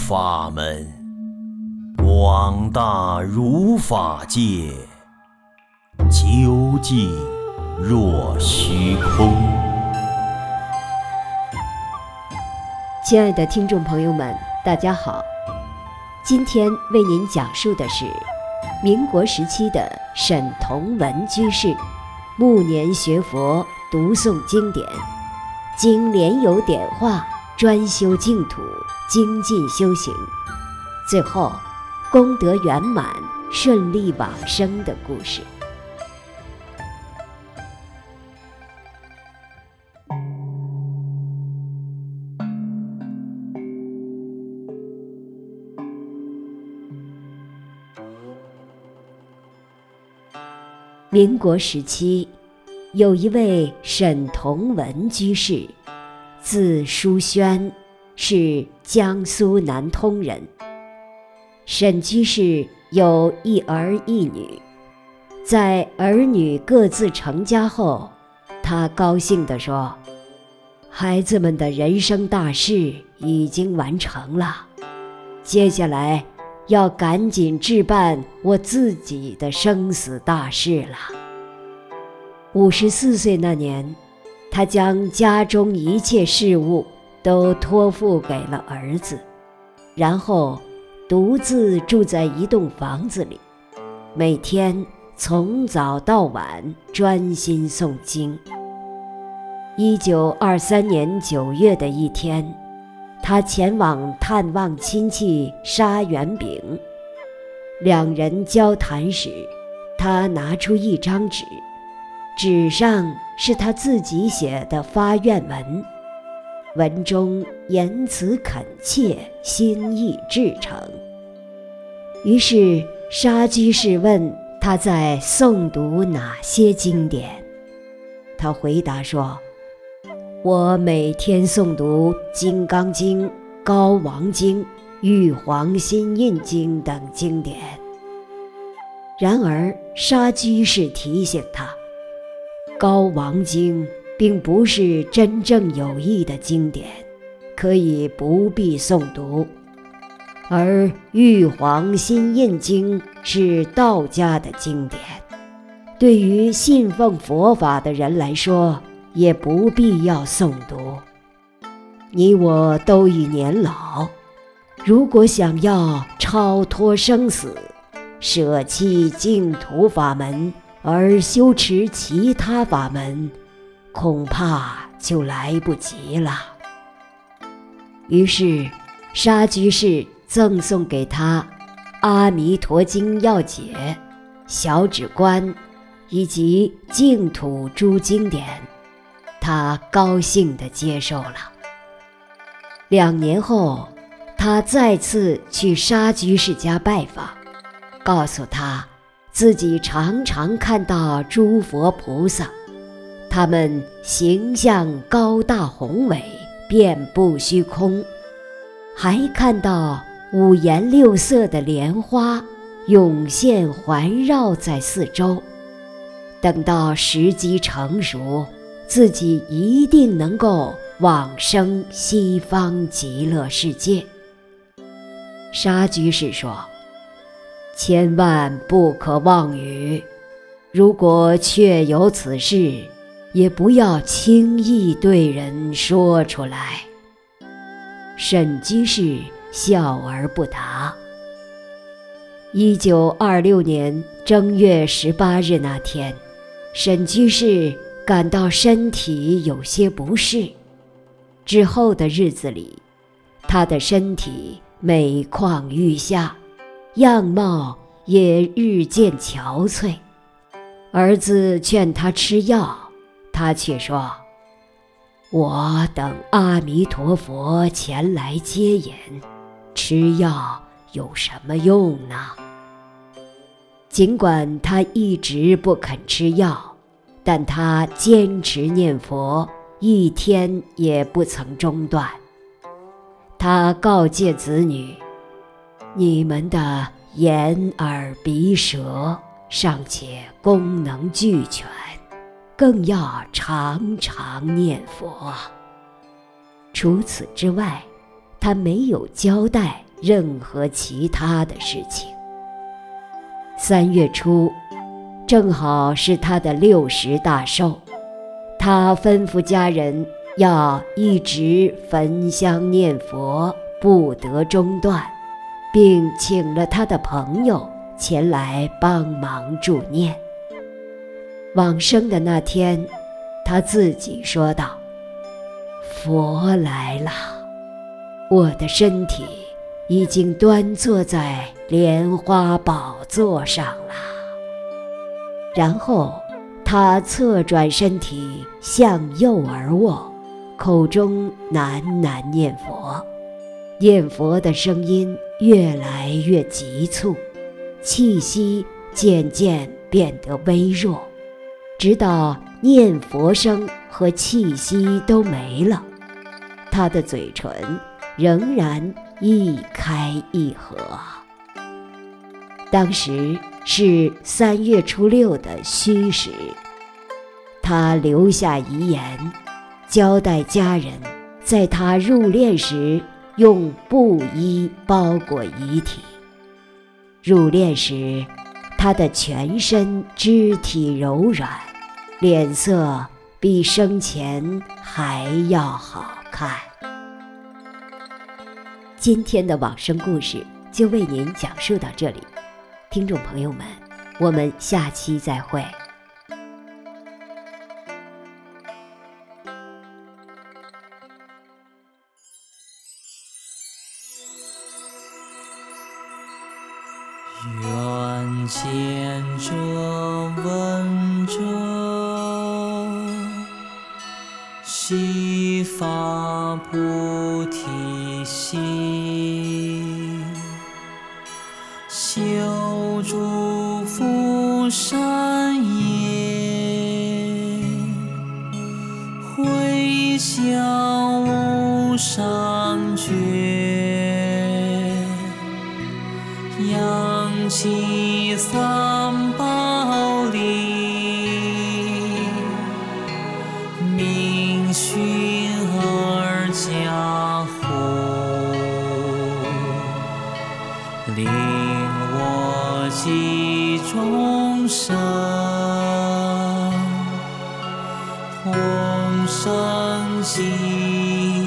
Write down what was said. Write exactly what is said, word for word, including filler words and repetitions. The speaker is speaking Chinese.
法门，广大如法界，究竟若虚空。 亲爱的听众朋友们，大家好，今天为您讲述的是民国时期的沈同文居士暮年学佛，读诵经典，经莲友点化，专修净土，精进修行，最后功德圆满，顺利往生的故事。民国时期，有一位沈同文居士，字书轩，是江苏南通人。沈居士有一儿一女，在儿女各自成家后，他高兴地说：“孩子们的人生大事已经完成了，接下来要赶紧置办我自己的生死大事了。”五十四岁那年，他将家中一切事务都托付给了儿子，然后独自住在一栋房子里，每天从早到晚专心诵经。一九二三年九月的一天，他前往探望亲戚沙元炳，两人交谈时，他拿出一张纸，纸上是他自己写的发愿文，文中言辞恳切，心意至诚。于是沙居士问他在诵读哪些经典，他回答说：“我每天诵读《金刚经》《高王经》《玉皇心印经》等经典。”然而沙居士提醒他，高王经并不是真正有益的经典，可以不必诵读，而玉皇心印经是道家的经典，对于信奉佛法的人来说也不必要诵读。你我都已年老，如果想要超脱生死，舍弃净土法门而修持其他法门，恐怕就来不及了。于是沙居士赠送给他《阿弥陀经要解》《小止观》以及净土诸经典，他高兴地接受了。两年后，他再次去沙居士家拜访，告诉他自己常常看到诸佛菩萨，他们形象高大宏伟，遍布虚空，还看到五颜六色的莲花涌现环绕在四周。等到时机成熟，自己一定能够往生西方极乐世界。沙居士说：“千万不可妄语，如果确有此事，也不要轻易对人说出来。”沈居士笑而不答。一九二六年正月十八日那天，沈居士感到身体有些不适，之后的日子里，他的身体每况愈下，样貌也日渐憔悴。儿子劝他吃药，他却说：“我等阿弥陀佛前来接引，吃药有什么用呢？”尽管他一直不肯吃药，但他坚持念佛，一天也不曾中断。他告诫子女：“你们的眼耳鼻舌尚且功能俱全，更要常常念佛。”除此之外，他没有交代任何其他的事情。三月初，正好是他的六十大寿，他吩咐家人要一直焚香念佛，不得中断，并请了他的朋友前来帮忙助念。往生的那天，他自己说道：佛来了，我的身体已经端坐在莲花宝座上了。然后他侧转身体向右而卧，口中喃喃念佛，念佛的声音越来越急促，气息渐渐变得微弱，直到念佛声和气息都没了，他的嘴唇仍然一开一合。当时是三月初六的戌时，他留下遗言，交代家人在他入殓时用布衣包裹遗体。入殓时，他的全身肢体柔软，脸色比生前还要好看。今天的往生故事就为您讲述到这里，听众朋友们，我们下期再会。 愿见者闻者，悉发菩提心，修诸福善业，回向无上觉，扬起三宝力，明训而加护，令我及众生同生极